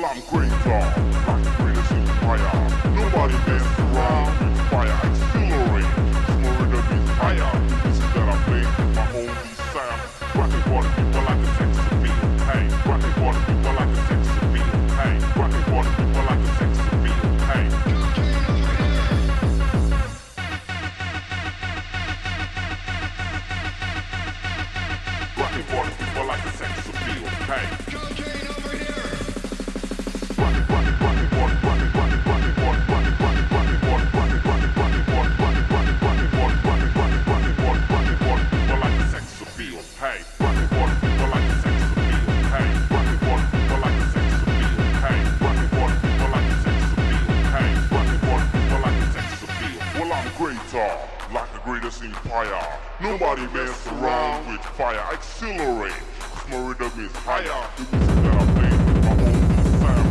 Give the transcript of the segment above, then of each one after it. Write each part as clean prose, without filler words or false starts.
Well, I'm great, dog, like the greatest empire. Nobody messes around with fire. Accelerate, more rhythm is higher. This is that I play my whole sound. Rockin' water people like the sex appeal. Hey, rockin' water people like the sex appeal. Hey, rockin' water people like the sex appeal. Hey. Rockin' water people like the sex appeal. Hey. Like the greatest empire. Nobody messes around with fire. Accelerate, cause my rhythm is higher. The music that I play with my whole sound.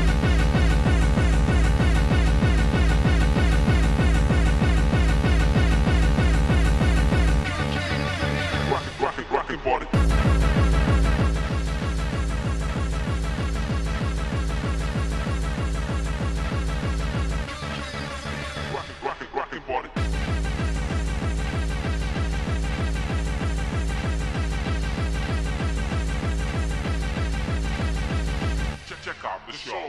Rockin' body. Rockin' body. Check out the show.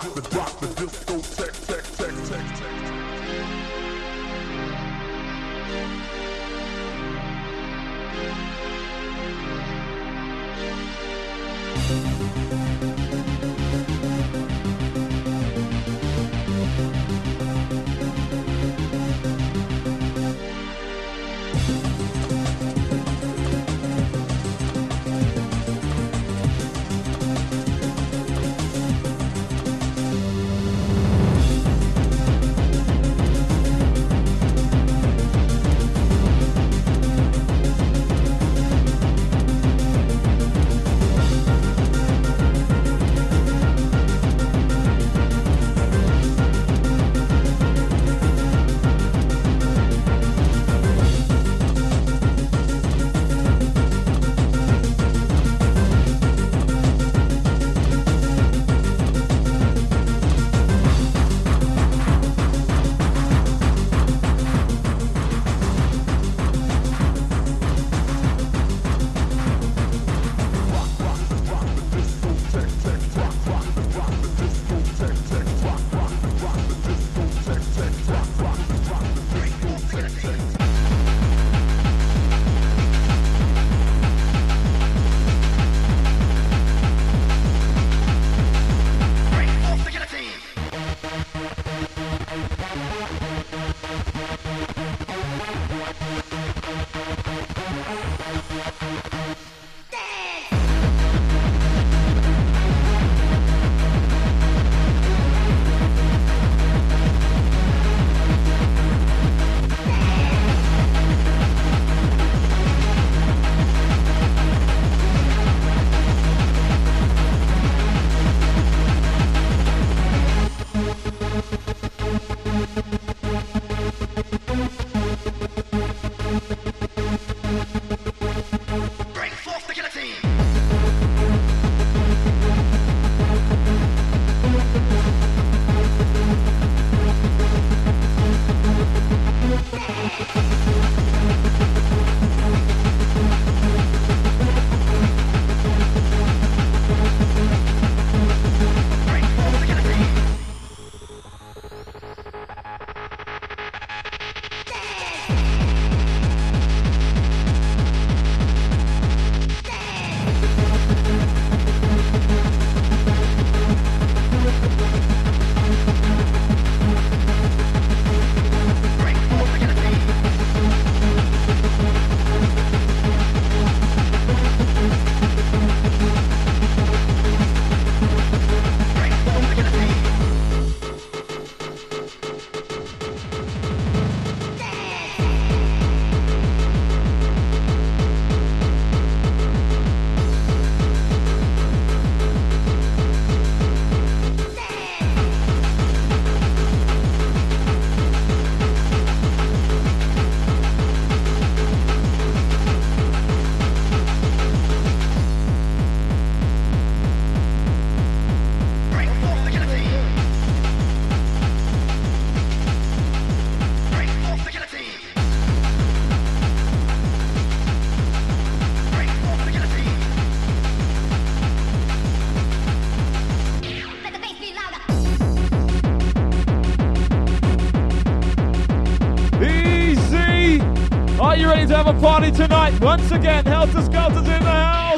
Are you ready to have a party tonight? Once again, Helter Skelter's in the house.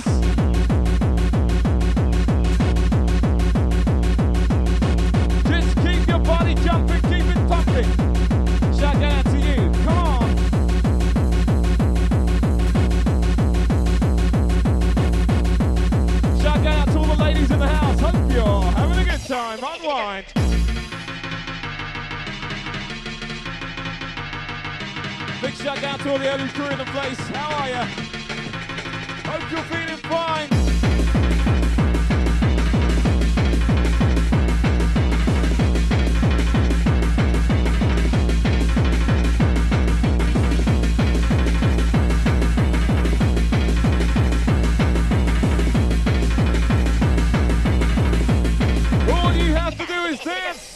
Just keep your body jumping, keep it pumping. Shout out to you. Come on. Shout out to all the ladies in the house. Hope you're having a good time. Unwind. Big shout out to all the early crew in the place. How are ya? Hope you're feeling fine. All you have to do is dance.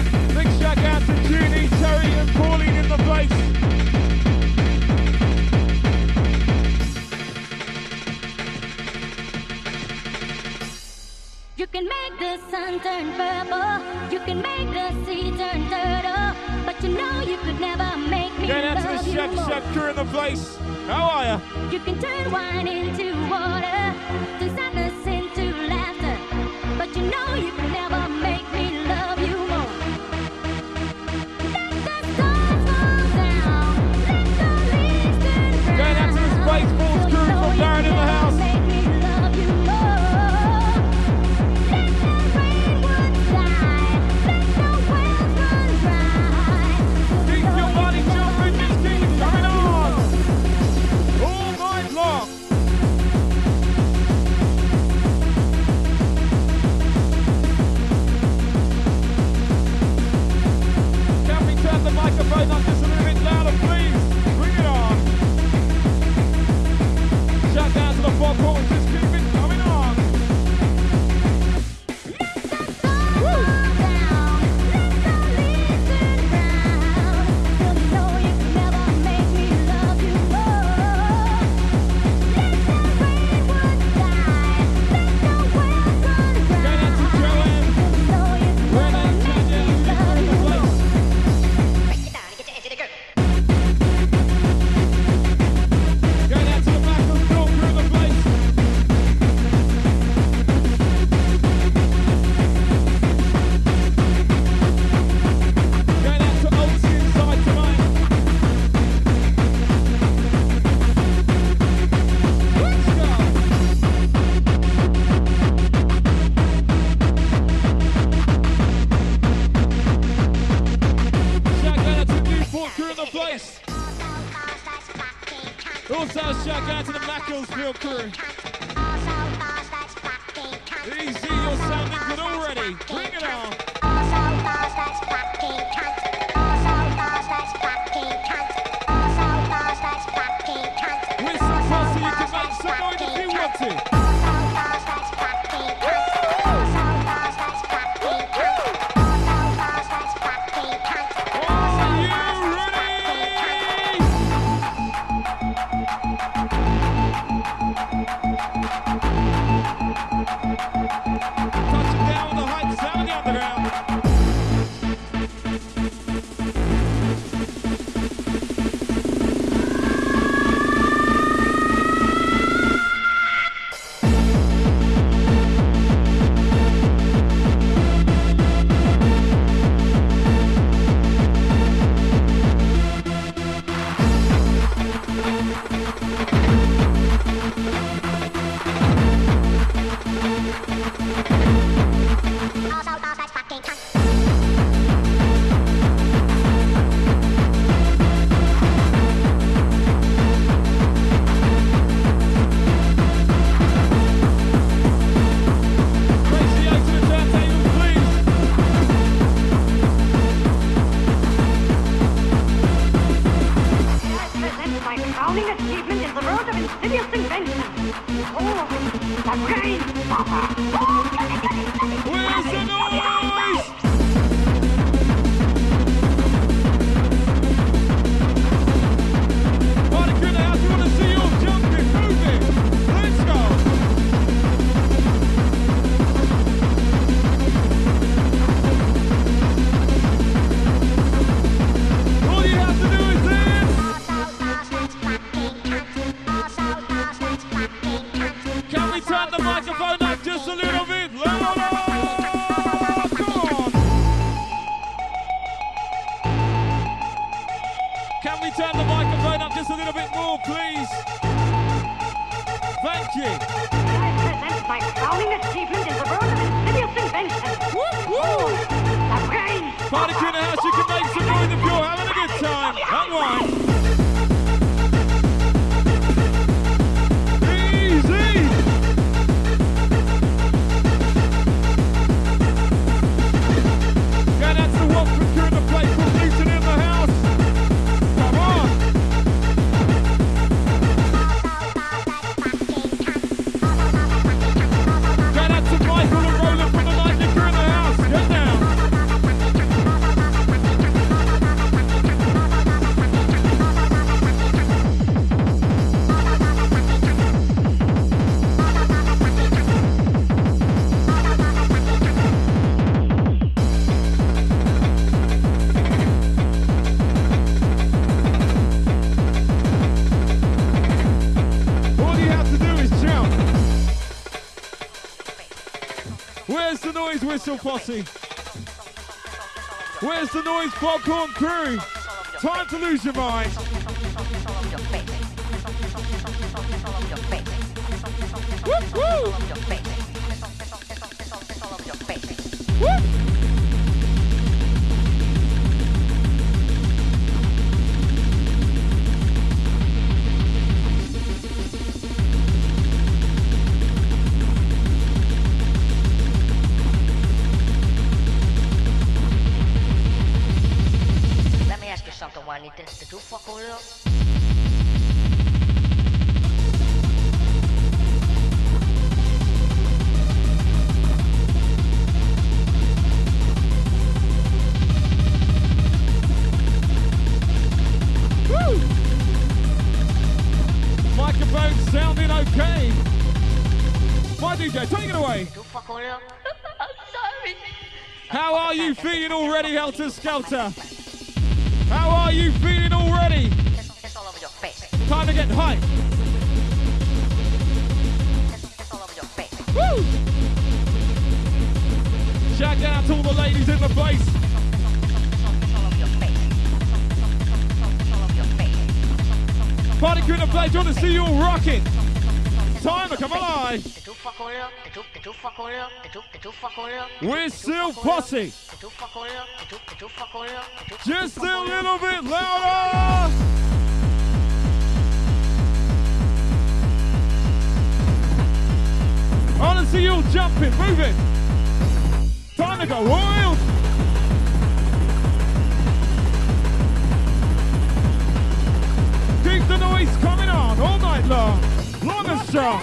Junie, Terry and Pauline in the place. can make the sun turn purple, you can make the sea turn turtle, but you know you could never make me Going out to love the you chef, more. chef crew in the place. How are ya? You can turn wine into water, turn sadness into laughter, but you know you can never make me love you more. Let the stars fall down, let the leaves turn brown. Going out to the Spaceballs crew from Darren in the house. Make me love you more. Let the rainwoods die, let the wells run dry. Keep your body jumping, just keep it coming on. All night long. Can we turn the microphone up just a little bit louder, please? Bring it on. Shout down to the foghorn, just keep it coming on. Going out to Joanne, Renee, Tanya, people in the place. Going out to the Mackle Phil crew in the place. Going out to Oatsy inside tonight. Let's go. Shout out to Newport crew in the place. Also shout out to the Macclesfield crew. Easy, you're sounding good already. Bring it on. With some posse, you can make some noise if you want to. Are you ready? Touching down with the hype sound of the underground. Crazy out to the turntable, please. Presents my crowning achievement in the world of insidious invention. Oh, the brain stopper. Where's the noise? Party crew in the house, we want to see you all jumping, moving. Let's go. All you have to do is dance. Can we turn the microphone up just a little bit louder? Come on. Can we turn the microphone up just a little bit more, please? Thank you. I present my crowning achievement in the world of insidious invention. Woo! The brain Party crew in the house, you can make some noise if you're having a good time. Unwind. Easy. Going out to the Watford crew in the place, from Luton in the house. Come on. Going out to Michael and Roland from the Nike crew in the house. Get down. the noise, Whistle Posse? Where's the noise, Popcorn Crew? Time to lose your mind. Woo, woo. Woo. Let me ask you something, Juanita. Did you fuck Julio? Microphone sounding okay. My DJ, take it away. Did you fuck Julio? I'm sorry. How are you feeling already, Helter Skelter? How are you feeling already? It's all over your face. Time to get hype. It's all over your face. Woo! Shout out to all the ladies in the place. It's all over your face. It's all over your face. Party crew in the place, want to see you all rocking. Time to come alive. Did you fuck Julio? Did you fuck Julio? Did you fuck Julio? Whistle Posse. Did you fuck Julio? Did you fuck Julio? Just a little bit louder. I want to see you all jumping, moving. Time to go wild. Keep the noise coming on all night long. Long and strong.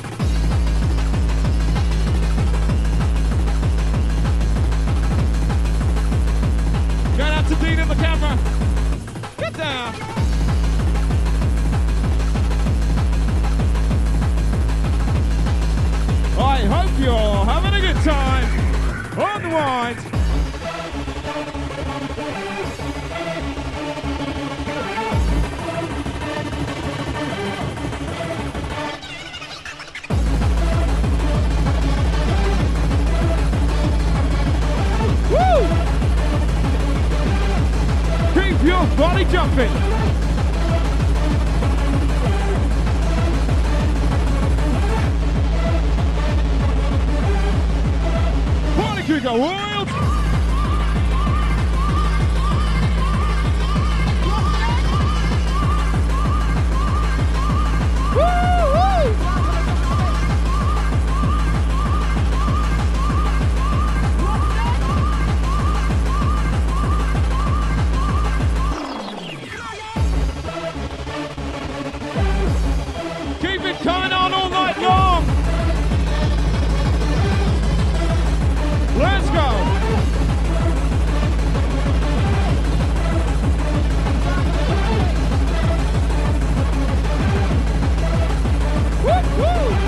Going out to Dean in the camera. Get down. I hope you're having a good time. Unwind. Woo! Keep your body jumping. Party crew go wild. Woo! Keep it coming on all night long. Let's go. Woo, woo.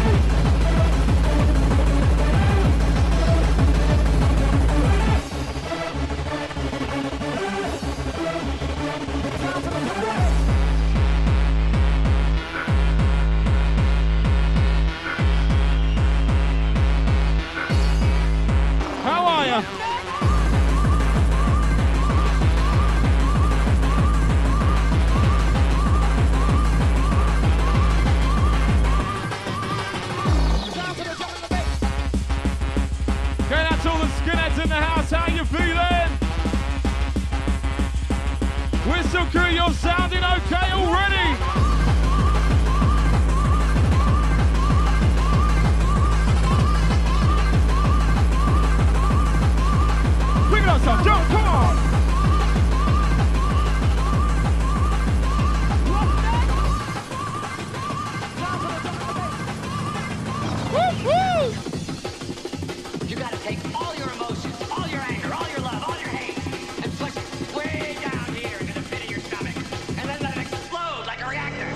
How are ya? Going out to all the skinheads in the house, how you feeling? Whistle crew, you're sounding okay already. Bring it on, son. Jump, come on. Woo, woo. You gotta take all your emotions, all your anger, all your love, all your hate, and push it way down here into the pit of your stomach, and then let it explode like a reactor.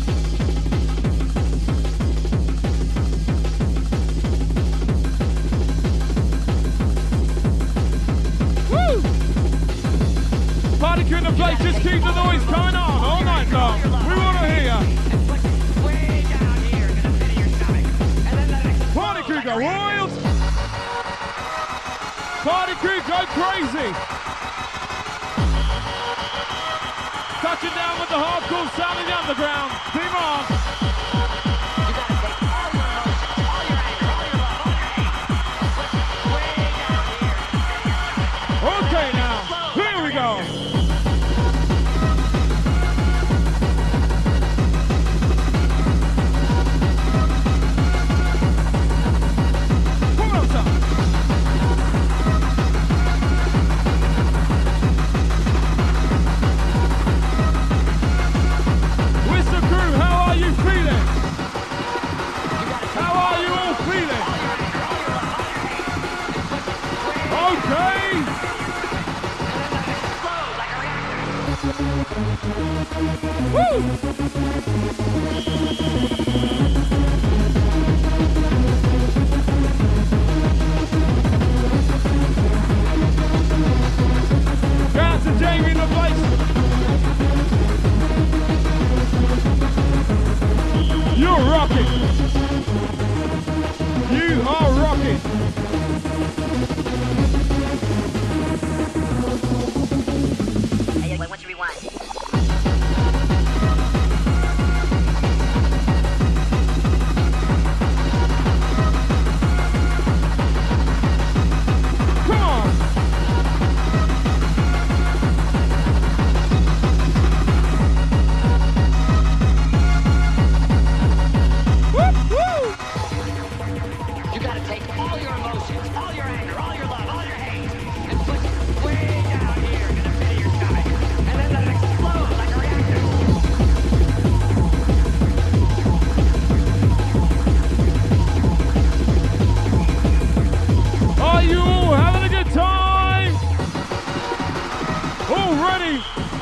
Woo! Party crew in the place, just keep the noise coming on all night long. We want to hear ya. And push it way down here into the pit of your stomach, and then let it explode Party crew like go a reactor. wild. crazy. Touching down with the hardcore sound of the underground. Team on. You gotta take all your emotions, all your anger, all your love, all your hate, and push it way down here. Okay now, here we go. Come on, son. Whistle crew, how are you feeling? How are you all feeling? Okay. Explode like a reactor. Woo! Down to Jamie in the place. You're rocking. You are rocking. Hey, wait, once you rewind. Come on. Woo, woo. You gotta take all your emotions, all your anger, all your love, all your hate, and push it way down here to the pit of your stomach, and then let it explode like a reactor. Are you all having a good time? All ready?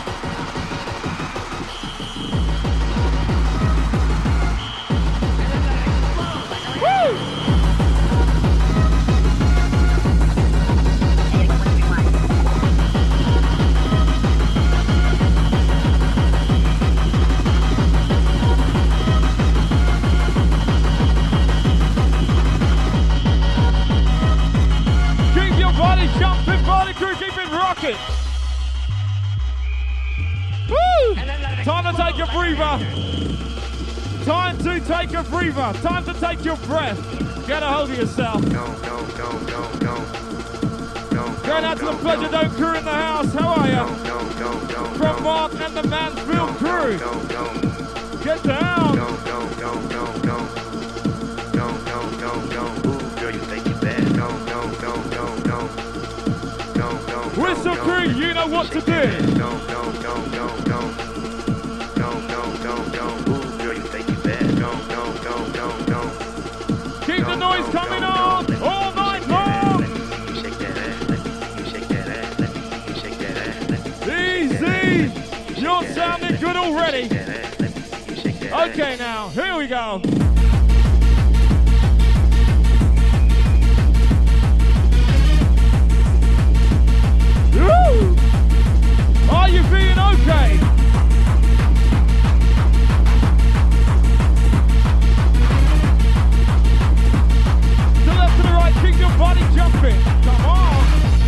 Woo! Hey, wait, once you rewind. Keep your body jumping, body crew, keep it rocking. Woo! Time to take a breather. Time to take a breather. Time to take your breath. Get a hold of yourself. Going out to the Pleasure Dome crew in the house. How are you? From Mark and the Mansfield crew. Get down. Whistle crew, you know what to do. Keep the noise coming on all night long. Easy. You're sounding good already. Okay now, here we go. Woo! Are you feeling okay? To the left, to the right, keep your body jumping. Come on.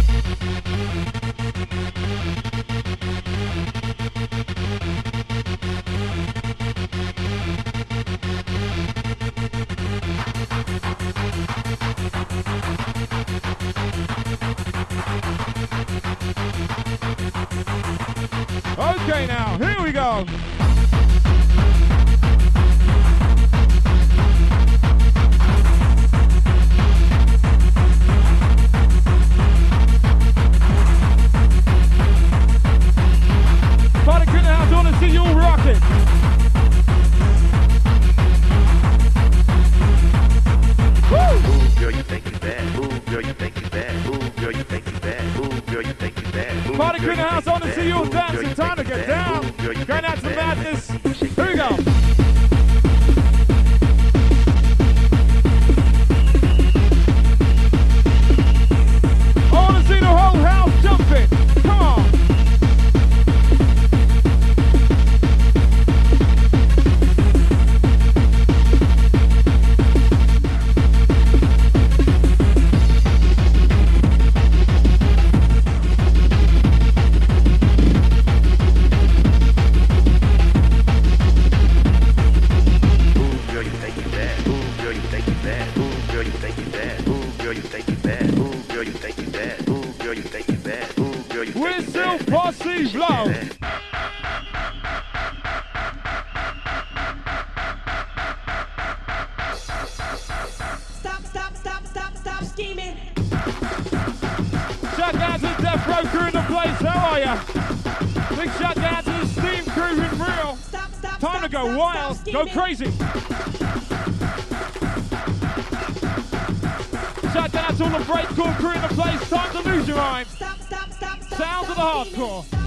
Okay now, here we go. Party in the house, I want to see you all rocking. Woo! Girl, you think you bad. Move, girl, you think you bad. Move, girl, you think you bad. Move, girl, you think you bad. Party in the house, I want to see you all dancing. Time to get down. Going out to Mad Steve Lowe. Stop scheming. Shout out to the Death Row crew in the place, how are ya? Big shout out to the Steam crew in real. Time to go wild, go crazy. Shout out to all the breakcore crew in the place, time to lose your mind. Sounds of the hardcore.